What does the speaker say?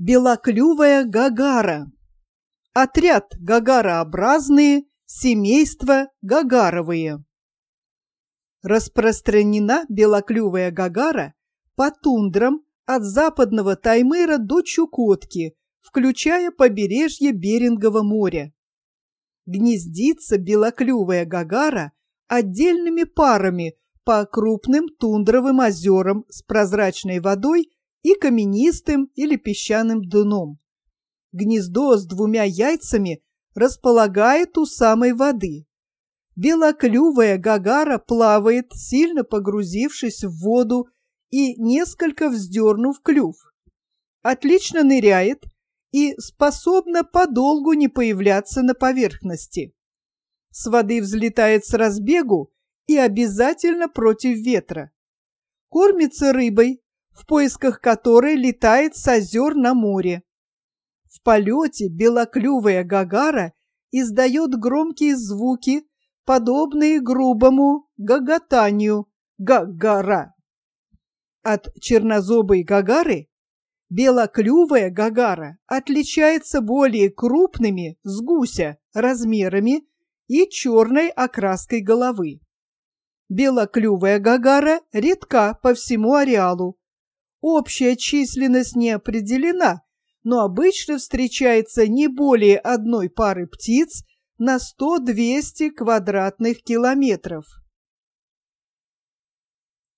Белоклювая гагара. Отряд гагарообразные, семейство гагаровые. Распространена белоклювая гагара по тундрам от западного Таймыра до Чукотки, включая побережье Берингового моря. Гнездится белоклювая гагара отдельными парами по крупным тундровым озерам с прозрачной водой и каменистым или песчаным дном. Гнездо с двумя яйцами располагает у самой воды. Белоклювая гагара плавает, сильно погрузившись в воду и несколько вздернув клюв. Отлично ныряет и способна подолгу не появляться на поверхности. С воды взлетает с разбегу и обязательно против ветра. Кормится рыбой, в поисках которой летает с озер на море. В полете белоклювая гагара издает громкие звуки, подобные грубому гоготанию гагара. От чернозобой гагары белоклювая гагара отличается более крупными с гуся размерами и черной окраской головы. Белоклювая гагара редка по всему ареалу. Общая численность не определена, но обычно встречается не более одной пары птиц на 100-200 квадратных километров.